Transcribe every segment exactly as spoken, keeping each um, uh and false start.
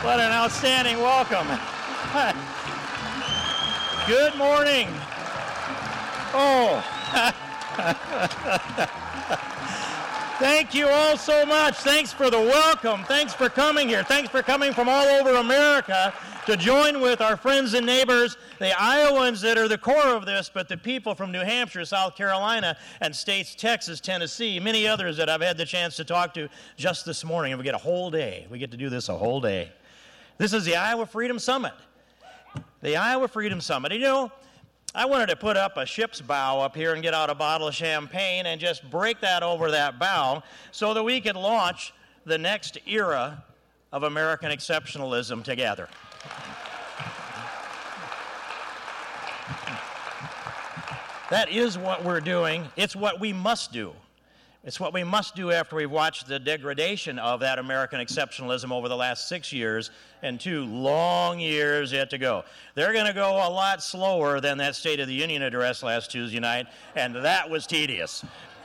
What an outstanding welcome. Good morning. Oh. Thank you all so much. Thanks for the welcome. Thanks for coming here. Thanks for coming from all over America to join with our friends and neighbors, the Iowans that are the core of this, but the people from New Hampshire, South Carolina, and states Texas, Tennessee, many others that I've had the chance to talk to just this morning. And we get a whole day. We get to do this a whole day. This is the Iowa Freedom Summit. The Iowa Freedom Summit. You know, I wanted to put up a ship's bow up here and get out a bottle of champagne and just break that over that bow so that we could launch the next era of American exceptionalism together. That is what we're doing. It's what we must do. It's what we must do after we've watched the degradation of that American exceptionalism over the last six years and two long years yet to go. They're going to go a lot slower than that State of the Union address last Tuesday night, and that was tedious.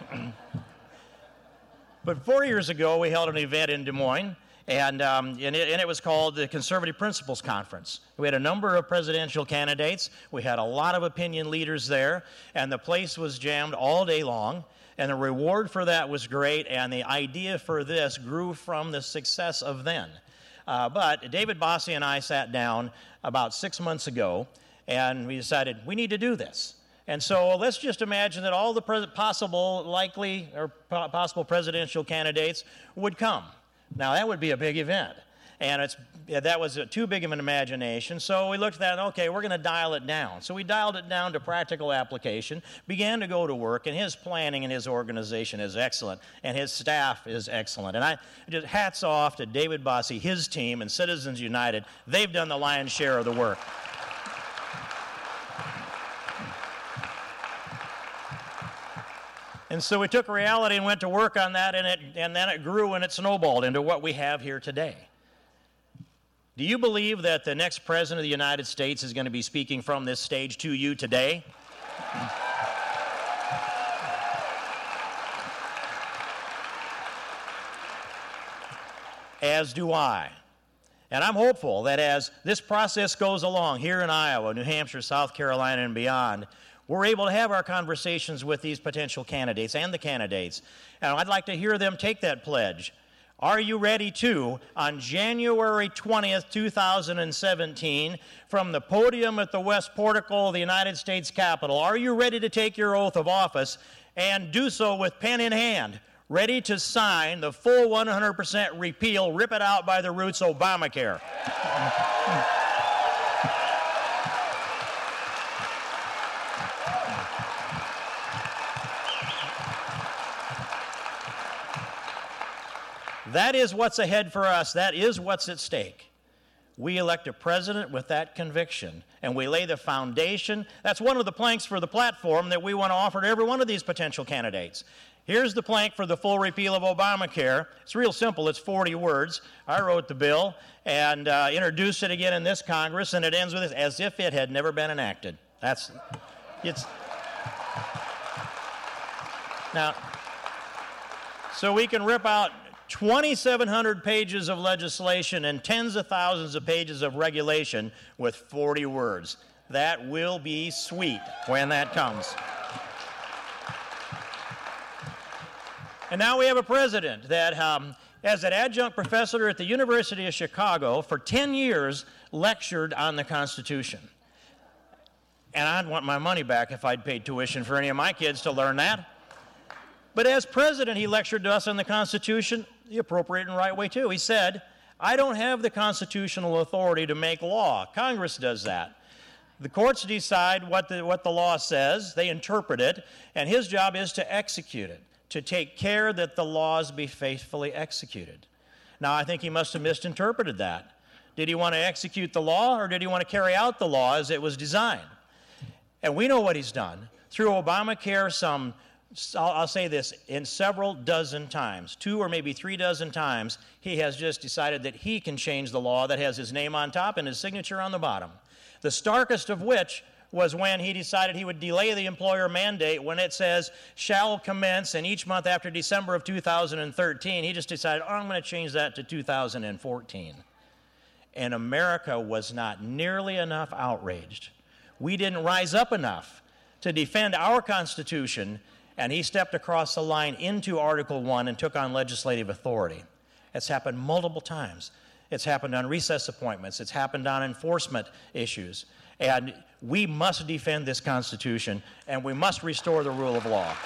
But four years ago, we held an event in Des Moines, and, um, and, it, and it was called the Conservative Principles Conference. We had a number of presidential candidates. We had a lot of opinion leaders there, and the place was jammed all day long. And the reward for that was great, and the idea for this grew from the success of then. Uh, but David Bossie and I sat down about six months ago, and we decided we need to do this. And so let's just imagine that all the pres- possible likely or po- possible presidential candidates would come. Now, that would be a big event. And it's, yeah, that was a, too big of an imagination. So we looked at that, okay, we're going to dial it down. So we dialed it down to practical application, began to go to work, and his planning and his organization is excellent, and his staff is excellent. And I just hats off to David Bossie, his team, and Citizens United. They've done the lion's share of the work. And so we took reality and went to work on that, and, it, and then it grew and it snowballed into what we have here today. Do you believe that the next president of the United States is going to be speaking from this stage to you today? As do I. And I'm hopeful that as this process goes along here in Iowa, New Hampshire, South Carolina, and beyond, we're able to have our conversations with these potential candidates and the candidates. And I'd like to hear them take that pledge. Are you ready to, on January twentieth, two thousand seventeen, from the podium at the West Portico of the United States Capitol, are you ready to take your oath of office and do so with pen in hand, ready to sign the full one hundred percent repeal, rip it out by the roots Obamacare? That is what's ahead for us. That is what's at stake. We elect a president with that conviction, and we lay the foundation. That's one of the planks for the platform that we want to offer to every one of these potential candidates. Here's the plank for the full repeal of Obamacare. It's real simple. It's forty words. I wrote the bill and uh, introduced it again in this Congress, and it ends with this, as if it had never been enacted. That's, it's, now, so we can rip out twenty-seven hundred pages of legislation and tens of thousands of pages of regulation with forty words. That will be sweet when that comes. And now we have a president that, um, as an adjunct professor at the University of Chicago, for ten years lectured on the Constitution. And I'd want my money back if I'd paid tuition for any of my kids to learn that. But as president, he lectured to us on the Constitution the appropriate and right way, too. He said, I don't have the constitutional authority to make law. Congress does that. The courts decide what the, what the law says. They interpret it. And his job is to execute it, to take care that the laws be faithfully executed. Now, I think he must have misinterpreted that. Did he want to execute the law, or did he want to carry out the law as it was designed? And we know what he's done. Through Obamacare, some I'll, I'll say this, in several dozen times, two or maybe three dozen times, he has just decided that he can change the law that has his name on top and his signature on the bottom. The starkest of which was when he decided he would delay the employer mandate when it says shall commence, and each month after December of two thousand thirteen, he just decided, oh, I'm going to change that to two thousand fourteen. and America was not nearly enough outraged. We didn't rise up enough to defend our Constitution, and he stepped across the line into Article one and took on legislative authority. It's happened multiple times. It's happened on recess appointments. It's happened on enforcement issues. And we must defend this Constitution, and we must restore the rule of law.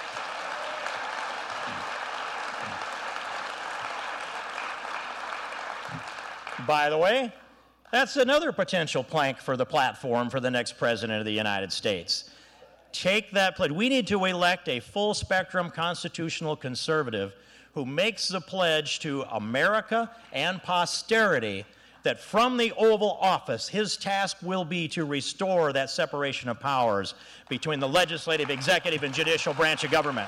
By the way, that's another potential plank for the platform for the next president of the United States. Take that pledge. We need to elect a full-spectrum constitutional conservative who makes the pledge to America and posterity that from the Oval Office, his task will be to restore that separation of powers between the legislative, executive, and judicial branch of government.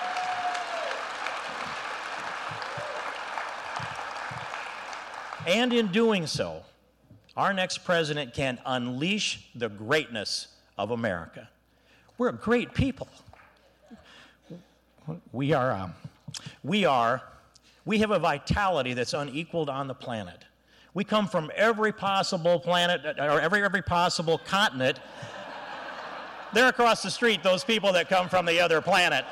And in doing so, our next president can unleash the greatness of America. We're a great people. We are, um, we are, we have a vitality that's unequaled on the planet. We come from every possible planet, or every, every possible continent. They're across the street, those people that come from the other planet.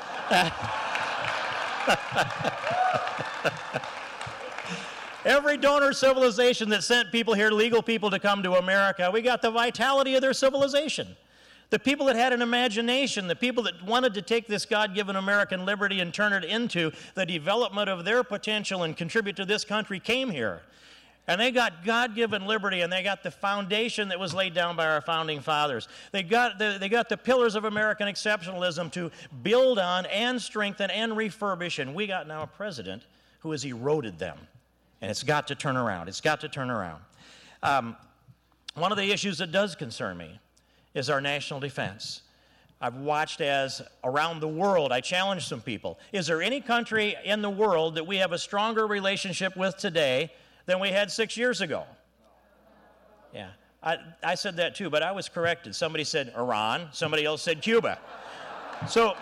Every donor civilization that sent people here, legal people, to come to America, we got the vitality of their civilization. The people that had an imagination, the people that wanted to take this God-given American liberty and turn it into the development of their potential and contribute to this country came here. And they got God-given liberty, and they got the foundation that was laid down by our founding fathers. They got the, they got the pillars of American exceptionalism to build on and strengthen and refurbish, and we got now a president who has eroded them. And it's got to turn around. It's got to turn around. Um, one of the issues that does concern me is our national defense. I've watched as around the world, I challenge some people. Is there any country in the world that we have a stronger relationship with today than we had six years ago? Yeah, I, I said that too, but I was corrected. Somebody said Iran, somebody else said Cuba. So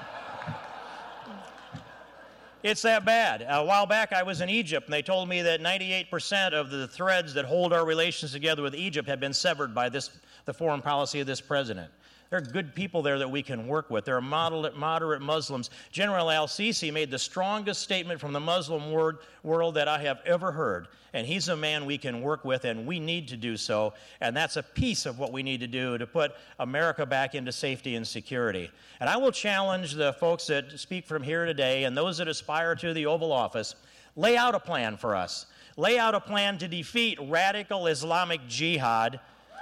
it's that bad. A while back I was in Egypt, and they told me that ninety-eight percent of the threads that hold our relations together with Egypt have been severed by this, the foreign policy of this president. There are good people there that we can work with. There are moderate, moderate Muslims. General al-Sisi made the strongest statement from the Muslim word, world that I have ever heard. And he's a man we can work with, and we need to do so. And that's a piece of what we need to do to put America back into safety and security. And I will challenge the folks that speak from here today and those that aspire to the Oval Office, lay out a plan for us. Lay out a plan to defeat radical Islamic jihad.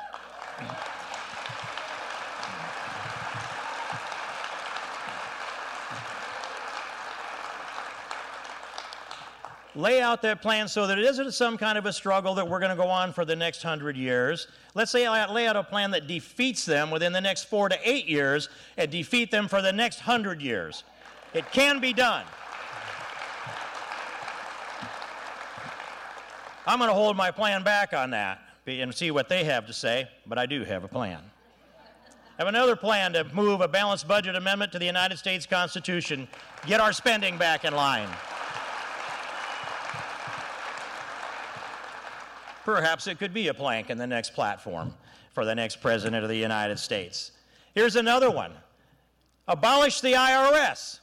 Lay out that plan so that it isn't some kind of a struggle that we're going to go on for the next hundred years. Let's lay out, lay out a plan that defeats them within the next four to eight years and defeat them for the next hundred years. It can be done. I'm going to hold my plan back on that and see what they have to say, but I do have a plan. I have another plan to move a balanced budget amendment to the United States Constitution, get our spending back in line. Perhaps it could be a plank in the next platform for the next president of the United States. Here's another one. Abolish the I R S.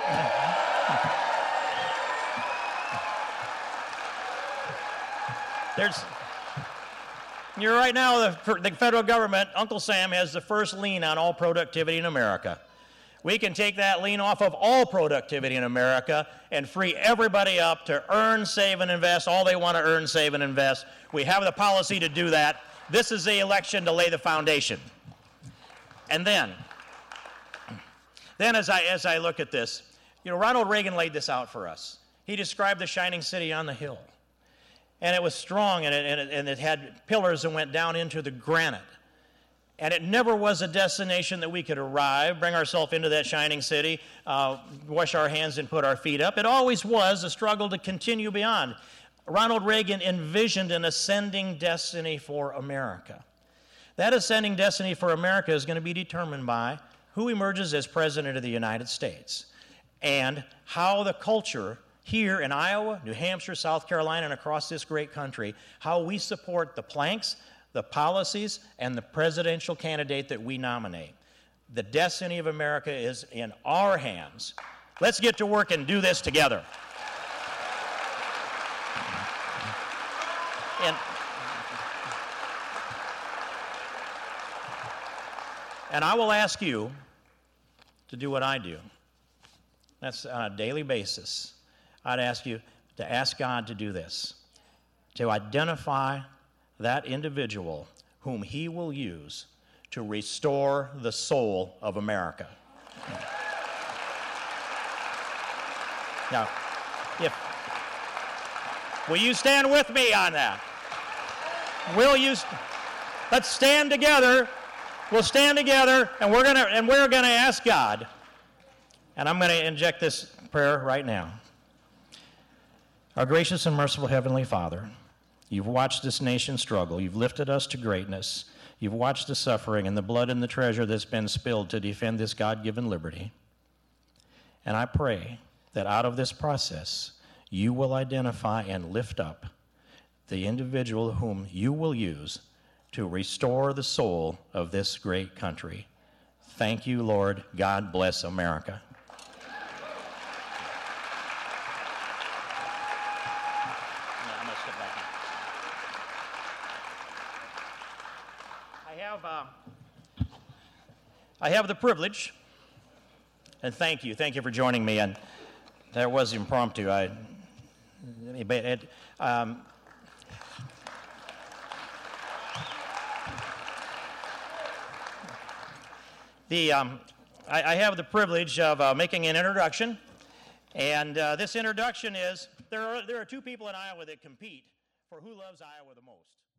There's, you're right now, the, the federal government, Uncle Sam has the first lien on all productivity in America. We can take that lien off of all productivity in America and free everybody up to earn, save, and invest all they want to earn, save, and invest. We have the policy to do that. This is the election to lay the foundation. And then, then as I, as I look at this, you know, Ronald Reagan laid this out for us. He described the shining city on the hill. And it was strong, and it, and it, and it had pillars that went down into the granite. And it never was a destination that we could arrive, bring ourselves into that shining city, uh, wash our hands and put our feet up. It always was a struggle to continue beyond. Ronald Reagan envisioned an ascending destiny for America. That ascending destiny for America is going to be determined by who emerges as President of the United States and how the culture here in Iowa, New Hampshire, South Carolina, and across this great country, how we support the planks, the policies, and the presidential candidate that we nominate. The destiny of America is in our hands. Let's get to work and do this together. And, and I will ask you to do what I do. That's on a daily basis. I'd ask you to ask God to do this, to identify that individual whom He will use to restore the soul of America. Now, if, will you stand with me on that? Will you? Let's stand together. We'll stand together, and we're gonna and we're gonna ask God. And I'm going to inject this prayer right now. Our gracious and merciful Heavenly Father, you've watched this nation struggle. You've lifted us to greatness. You've watched the suffering and the blood and the treasure that's been spilled to defend this God-given liberty. And I pray that out of this process, you will identify and lift up the individual whom you will use to restore the soul of this great country. Thank you, Lord. God bless America. I have, uh, I have the privilege, and thank you, thank you for joining me. And that was impromptu. I, it, um, the um, I, I have the privilege of uh, making an introduction, and uh, this introduction is there are there are two people in Iowa that compete for who loves Iowa the most.